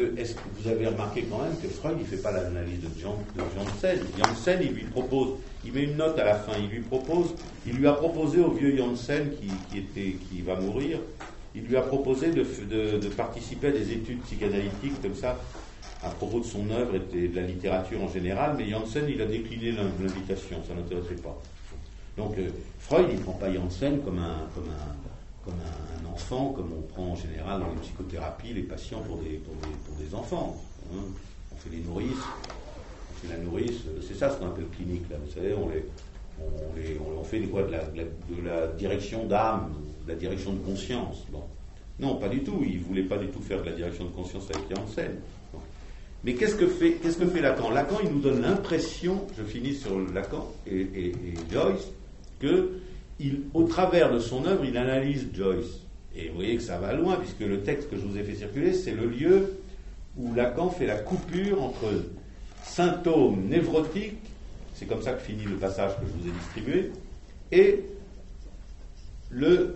est-ce que vous avez remarqué quand même que Freud, il ne fait pas l'analyse de Janssen. Janssen, il met une note à la fin, il lui a proposé au vieux Janssen qui va mourir, il lui a proposé de participer à des études psychanalytiques comme ça, à propos de son œuvre et de la littérature en général, mais Janssen, il a décliné l'invitation, ça n'intéressait pas. Donc Freud, il ne prend pas Janssen comme un enfant, comme on prend en général dans les psychothérapies les patients pour des enfants. Hein. On fait les nourrices, on fait la nourrice, c'est ça ce qu'on appelle clinique, là, vous savez, on fait quoi, de la direction d'âme, de la direction de conscience. Bon. Non, pas du tout, il ne voulait pas du tout faire de la direction de conscience avec Janssen. Bon. Mais qu'est-ce que fait Lacan? Lacan, il nous donne l'impression, je finis sur Lacan et Joyce, que au travers de son œuvre, il analyse Joyce. Et vous voyez que ça va loin, puisque le texte que je vous ai fait circuler, c'est le lieu où Lacan fait la coupure entre symptômes névrotiques, c'est comme ça que finit le passage que je vous ai distribué, et le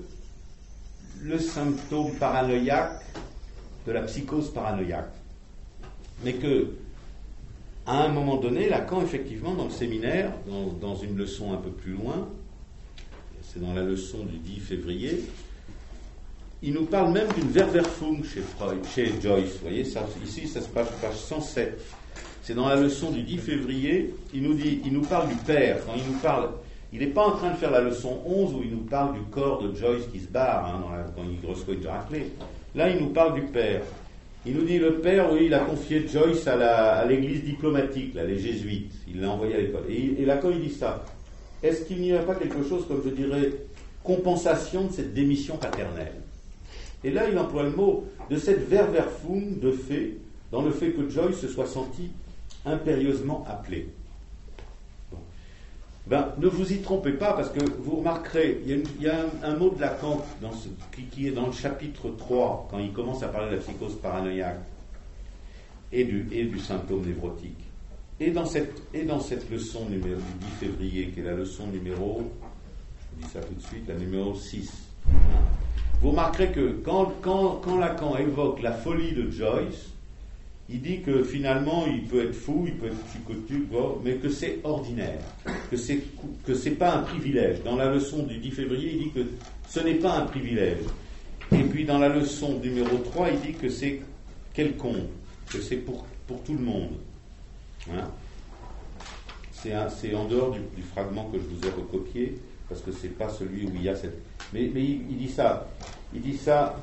symptôme paranoïaque de la psychose paranoïaque. Mais que, à un moment donné, Lacan, effectivement, dans le séminaire, dans une leçon un peu plus loin, c'est dans la leçon du 10 février, il nous parle même d'une Verwerfung chez Joyce. Vous voyez, ça, ici, ça se passe page 107. C'est dans la leçon du 10 février, il nous parle du père. Quand il nous parle, il n'est pas en train de faire la leçon 11 où il nous parle du corps de Joyce qui se barre, quand il reçoit une raclée. Là, il nous parle du père. Il nous dit, le père, oui, il a confié Joyce à l'église diplomatique, là, les jésuites. Il l'a envoyé à l'école. Et Lacan, il dit ça. Est-ce qu'il n'y a pas quelque chose, comme je dirais, compensation de cette démission paternelle? Et là, il emploie le mot de cette Verwerfung de fait, dans le fait que Joyce se soit senti impérieusement appelé. Bon. Ne vous y trompez pas, parce que vous remarquerez, il y a un mot de Lacan qui est dans le chapitre 3, quand il commence à parler de la psychose paranoïaque et du symptôme névrotique. Et dans cette leçon du 10 février, qui est la leçon numéro, je dis ça tout de suite, la numéro 6, vous remarquerez que quand Lacan évoque la folie de Joyce, il dit que finalement il peut être fou, il peut être psychotique, mais que c'est ordinaire, que c'est pas un privilège. Dans la leçon du 10 février, il dit que ce n'est pas un privilège. Et puis dans la leçon numéro 3, il dit que c'est quelconque, que c'est pour tout le monde. Hein? C'est en dehors du fragment que je vous ai recopié, parce que c'est pas celui où il y a cette... Mais il dit ça. Il dit ça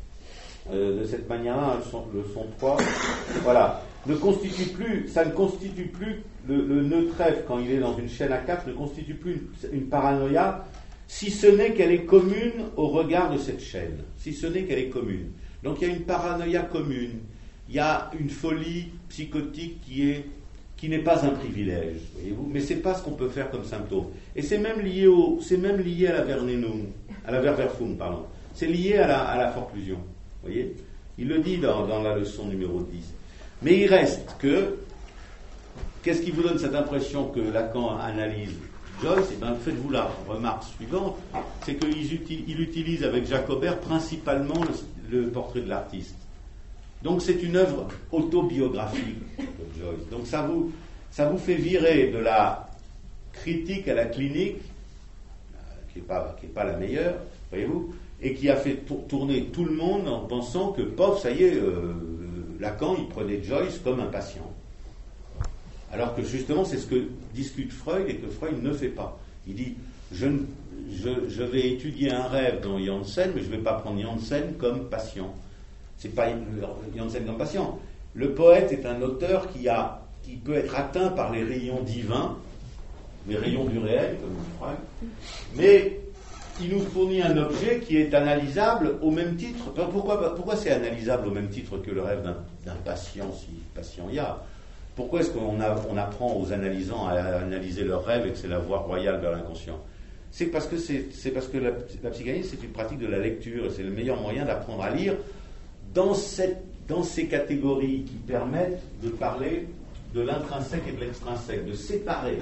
de cette manière-là, le son 3. Voilà. Ça ne constitue plus le Neutreff, quand il est dans une chaîne à 4, ne constitue plus une paranoïa, si ce n'est qu'elle est commune au regard de cette chaîne. Si ce n'est qu'elle est commune. Donc il y a une paranoïa commune. Il y a une folie psychotique qui n'est pas un privilège, voyez-vous, mais c'est pas ce qu'on peut faire comme symptôme. Et c'est même lié à la Verwerfung, pardon. C'est lié à la forclusion, voyez. Il le dit dans la leçon numéro 10. Mais il reste qu'est-ce qui vous donne cette impression que Lacan analyse Joyce? Eh bien, faites-vous la remarque suivante, c'est qu'il utilise avec Jacobert principalement le portrait de l'artiste. Donc c'est une œuvre autobiographique de Joyce. Donc ça vous fait virer de la critique à la clinique, qui est pas la meilleure, voyez-vous, et qui a fait tourner tout le monde en pensant que, ça y est, Lacan, il prenait Joyce comme un patient. Alors que justement, c'est ce que discute Freud et que Freud ne fait pas. Il dit, je vais étudier un rêve dans Janssen, mais je ne vais pas prendre Janssen comme patient. C'est pas Janssen comme patient. Le poète est un auteur qui peut être atteint par les rayons divins, les rayons du réel, comme dit Freud, mais il nous fournit un objet qui est analysable au même titre. Pourquoi c'est analysable au même titre que le rêve d'un patient, si patient il y a? Pourquoi est-ce qu'on apprend aux analysants à analyser leurs rêves et que c'est la voie royale vers l'inconscient? C'est parce que la psychanalyse, c'est une pratique de la lecture, et c'est le meilleur moyen d'apprendre à lire dans ces catégories qui permettent de parler de l'intrinsèque et de l'extrinsèque, de séparer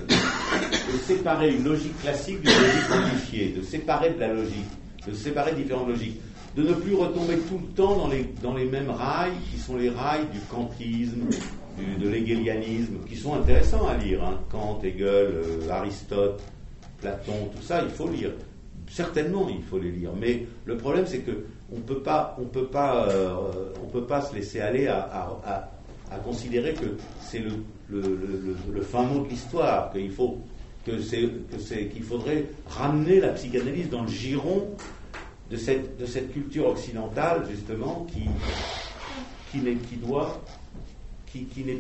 une logique classique d'une logique modifiée, de séparer de la logique, de séparer différentes logiques. de ne plus retomber tout le temps dans les mêmes rails qui sont les rails du kantisme, de l'hégélianisme, qui sont intéressants à lire. Hein. Kant, Hegel, Aristote, Platon, tout ça, il faut lire. Certainement, il faut les lire. Mais le problème, c'est que on peut pas se laisser aller à considérer que c'est le fin mot de l'histoire, qu'il faudrait ramener la psychanalyse dans le giron de cette culture occidentale, justement, qui n'est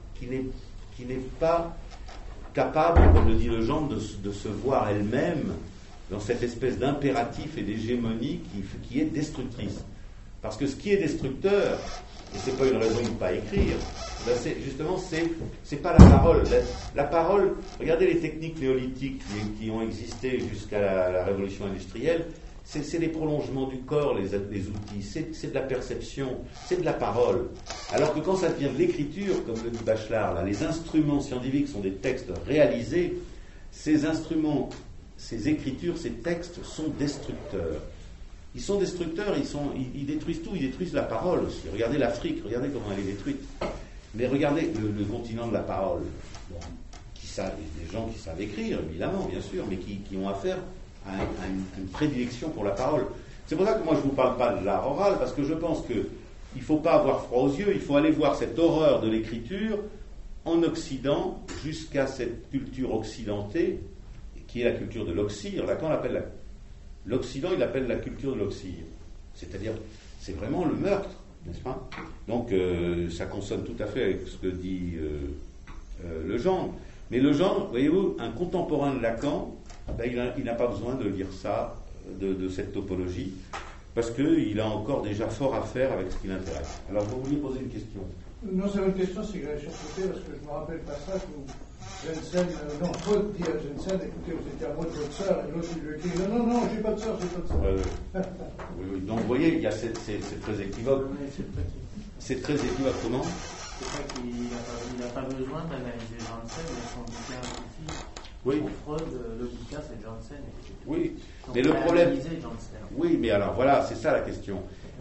pas capable, comme le dit le genre, de se voir elle-même dans cette espèce d'impératif et d'hégémonie qui est destructrice. Parce que ce qui est destructeur, et c'est pas une raison de ne pas écrire, ben c'est pas la parole. La parole, regardez les techniques néolithiques qui ont existé jusqu'à la révolution industrielle, c'est les prolongements du corps, les outils, c'est de la perception, c'est de la parole. Alors que quand ça devient de l'écriture, comme le dit Bachelard, là, les instruments scientifiques sont des textes réalisés, ces instruments, ces écritures, ces textes sont destructeurs. Ils sont destructeurs, ils détruisent tout, ils détruisent la parole aussi. Regardez l'Afrique, regardez comment elle est détruite. Mais regardez le continent de la parole. Bon, des gens qui savent écrire, évidemment, bien sûr, mais qui ont affaire à une prédilection pour la parole. C'est pour ça que moi je ne vous parle pas de l'art oral, parce que je pense qu'il ne faut pas avoir froid aux yeux, il faut aller voir cette horreur de l'écriture en Occident, jusqu'à cette culture occidentée, qui est la culture de l'oxyre. Lacan l'appelle l'Occident, il l'appelle la culture de l'oxyre. C'est-à-dire, c'est vraiment le meurtre, n'est-ce pas? Donc, ça consonne tout à fait avec ce que dit le genre. Mais le genre, voyez-vous, un contemporain de Lacan, ben, il n'a pas besoin de lire ça, de cette topologie, parce qu'il a encore déjà fort à faire avec ce qui l'intéresse. Alors, vous vouliez poser une question? Non, c'est une question, c'est que j'avais surpris, parce que je me rappelle pas ça, où Jensen, Freud dit à Jensen, écoutez, vous étiez amoureux de votre sœur, et l'autre il lui écrit, non, j'ai pas de sœur, j'ai pas de sœur. Oui. Donc, vous voyez, il y a c'est très équivoque. C'est très équivoque, comment? C'est vrai qu'il n'a pas besoin d'analyser Jensen, mais son bouquin aussi. Oui. Pour Freud, le bouquin c'est Jensen. Oui, donc, mais le problème. Jensen. Oui, mais alors voilà, c'est ça la question.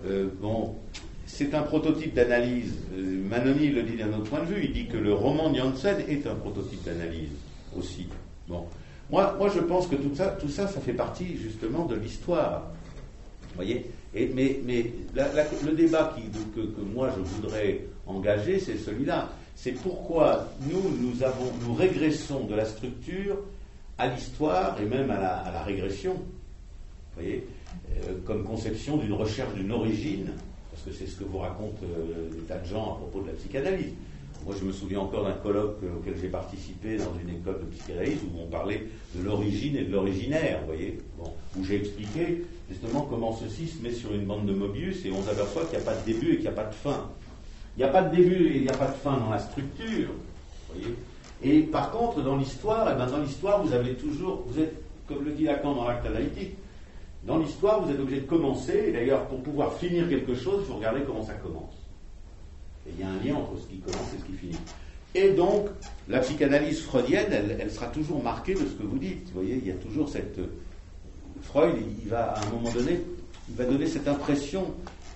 C'est un prototype d'analyse. Manoni le dit d'un autre point de vue. Il dit que le roman de Janssen est un prototype d'analyse aussi. Bon, moi, je pense que tout ça fait partie justement de l'histoire. Vous voyez. Mais le débat que moi je voudrais engager, c'est celui-là. C'est pourquoi nous régressons de la structure à l'histoire et même à la régression. Vous voyez, comme conception d'une recherche d'une origine. Parce que c'est ce que vous racontent des tas de gens à propos de la psychanalyse. Moi, je me souviens encore d'un colloque auquel j'ai participé dans une école de psychanalyse où on parlait de l'origine et de l'originaire, vous voyez, où j'ai expliqué justement comment ceci se met sur une bande de Mobius et on s'aperçoit qu'il n'y a pas de début et qu'il n'y a pas de fin. Il n'y a pas de début et il n'y a pas de fin dans la structure, vous voyez. Et par contre, dans l'histoire, vous êtes, comme le dit Lacan dans l'acte analytique, dans l'histoire, vous êtes obligé de commencer, et d'ailleurs, pour pouvoir finir quelque chose, il faut regarder comment ça commence. Et il y a un lien entre ce qui commence et ce qui finit. Et donc, la psychanalyse freudienne, elle sera toujours marquée de ce que vous dites. Vous voyez, il y a toujours cette... Freud, il va, à un moment donné, il va donner cette impression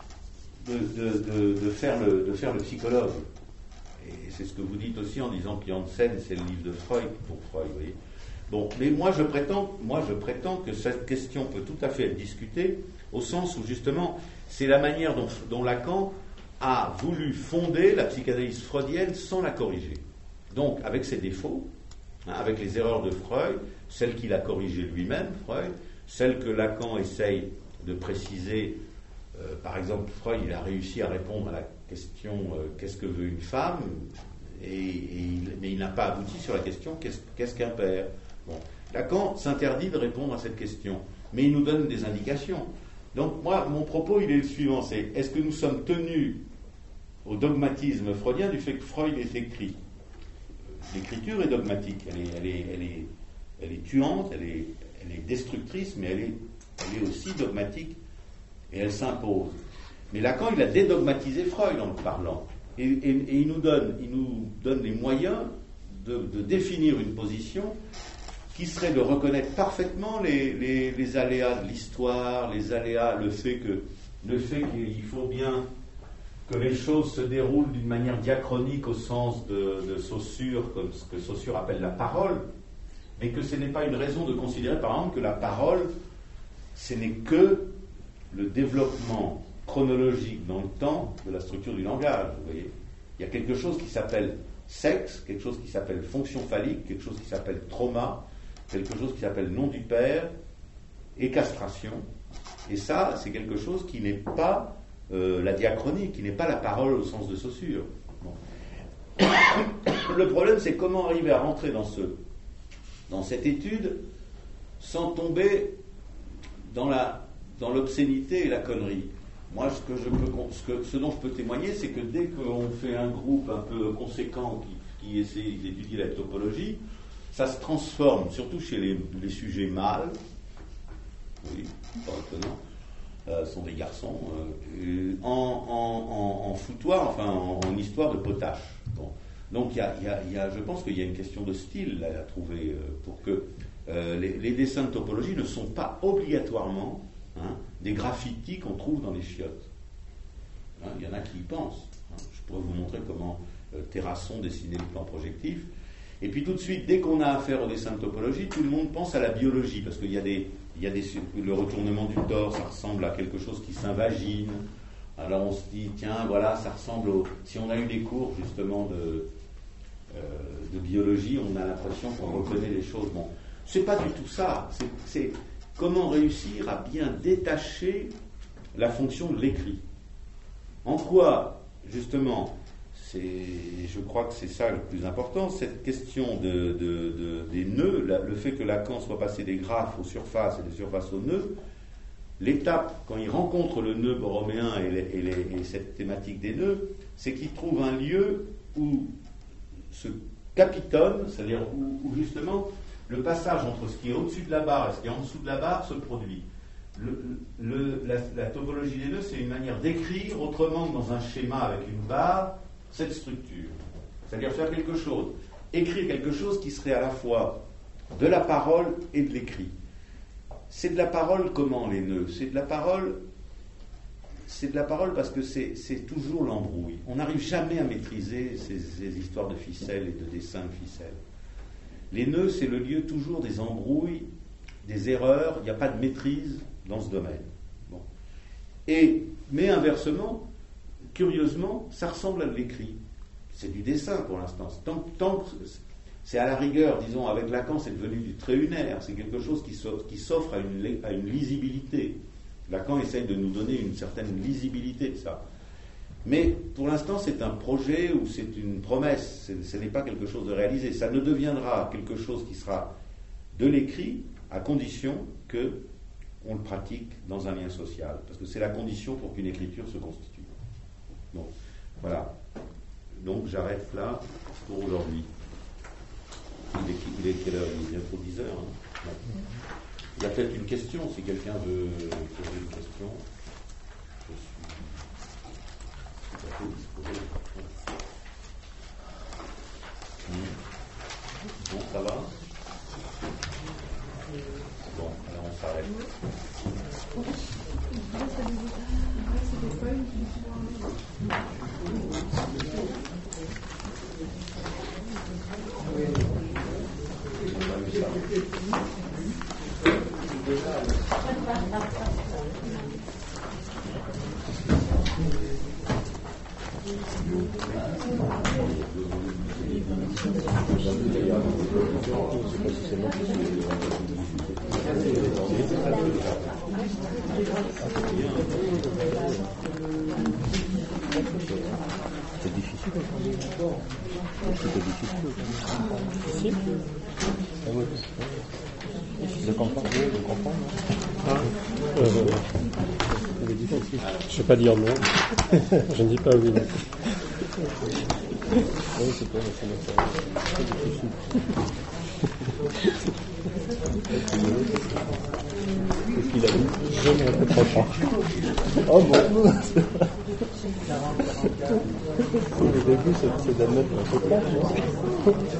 de faire le psychologue. Et c'est ce que vous dites aussi en disant que Janssen, c'est le livre de Freud, pour Freud, vous voyez. Bon, mais moi je prétends que cette question peut tout à fait être discutée au sens où justement c'est la manière dont Lacan a voulu fonder la psychanalyse freudienne sans la corriger. Donc avec ses défauts, avec les erreurs de Freud, celles qu'il a corrigées lui-même, Freud, celles que Lacan essaye de préciser. Par exemple, Freud il a réussi à répondre à la question qu'est-ce que veut une femme, mais il n'a pas abouti sur la question qu'est-ce qu'un père. Bon. Lacan s'interdit de répondre à cette question, mais il nous donne des indications. Donc moi, mon propos, il est le suivant, c'est est-ce que nous sommes tenus au dogmatisme freudien du fait que Freud est écrit? L'écriture est dogmatique, elle est tuante, elle est destructrice, mais elle est aussi dogmatique, et elle s'impose. Mais Lacan, il a dédogmatisé Freud en le parlant, et il nous donne les moyens de définir une position qui serait de reconnaître parfaitement les aléas de l'histoire, les aléas, le fait que le fait qu'il faut bien que les choses se déroulent d'une manière diachronique au sens de Saussure, comme ce que Saussure appelle la parole, mais que ce n'est pas une raison de considérer, par exemple, que la parole, ce n'est que le développement chronologique dans le temps de la structure du langage, vous voyez. Il y a quelque chose qui s'appelle sexe, quelque chose qui s'appelle fonction phallique, quelque chose qui s'appelle trauma, quelque chose qui s'appelle nom du père et castration. Et ça, c'est quelque chose qui n'est pas la diachronie, qui n'est pas la parole au sens de Saussure. Bon. Le problème, c'est comment arriver à rentrer dans cette étude sans tomber dans l'obscénité et la connerie. Moi, ce dont je peux témoigner, c'est que dès qu'on fait un groupe un peu conséquent qui essaie d'étudier la topologie, ça se transforme, surtout chez les sujets mâles, oui, pas étonnant, sont des garçons, en foutoir, enfin en histoire de potache. Bon. Donc je pense qu'il y a une question de style là, à trouver pour que les dessins de topologie ne sont pas obligatoirement des graffitis qu'on trouve dans les chiottes. Il y en a qui y pensent. Je pourrais vous montrer comment Terrasson dessinait le plan projectif. Et puis tout de suite, dès qu'on a affaire au dessin de topologie, tout le monde pense à la biologie, parce qu'il y a le retournement du torse, ça ressemble à quelque chose qui s'invagine. Alors on se dit, tiens, voilà, ça ressemble si on a eu des cours justement de biologie, on a l'impression qu'on reconnaît les choses. Bon, c'est pas du tout ça. C'est comment réussir à bien détacher la fonction de l'écrit. En quoi, justement, je crois que c'est ça le plus important, cette question des nœuds, le fait que Lacan soit passé des graphes aux surfaces et des surfaces aux nœuds, l'étape, quand il rencontre le nœud borroméen et cette thématique des nœuds, c'est qu'il trouve un lieu où se capitonne, c'est-à-dire où justement le passage entre ce qui est au-dessus de la barre et ce qui est en dessous de la barre se produit. La topologie des nœuds, c'est une manière d'écrire autrement que dans un schéma avec une barre, cette structure. C'est-à-dire faire quelque chose, écrire quelque chose qui serait à la fois de la parole et de l'écrit. C'est de la parole comment les nœuds ? C'est de la parole parce que c'est toujours l'embrouille. On n'arrive jamais à maîtriser ces histoires de ficelles et de dessins de ficelles. Les nœuds, c'est le lieu toujours des embrouilles, des erreurs, il n'y a pas de maîtrise dans ce domaine. Bon. Mais inversement, curieusement, ça ressemble à de l'écrit. C'est du dessin pour l'instant. Tant que c'est à la rigueur, disons, avec Lacan, c'est devenu du trait unaire. C'est quelque chose qui s'offre à une lisibilité. Lacan essaye de nous donner une certaine lisibilité de ça. Mais pour l'instant, c'est un projet ou c'est une promesse. Ce n'est pas quelque chose de réalisé. Ça ne deviendra quelque chose qui sera de l'écrit à condition qu'on le pratique dans un lien social. Parce que c'est la condition pour qu'une écriture se constitue. Bon, voilà. Donc j'arrête là pour aujourd'hui. Il est quelle heure ? Il est bientôt 10 heures. Hein. Il y a peut-être une question, si quelqu'un veut poser une question. Je suis disposé. Bon, ça va ? Bon, alors on s'arrête. C'est difficile. C'était difficile. Ah oui. Je comprends. C'est difficile. Je ne sais pas dire non. Je ne dis pas oui. Oui, c'est pas très difficile. Qu'est-ce qu'il a dit? Je ne répéterai pas. Oh bon. Le début, c'est d'admettre un peu de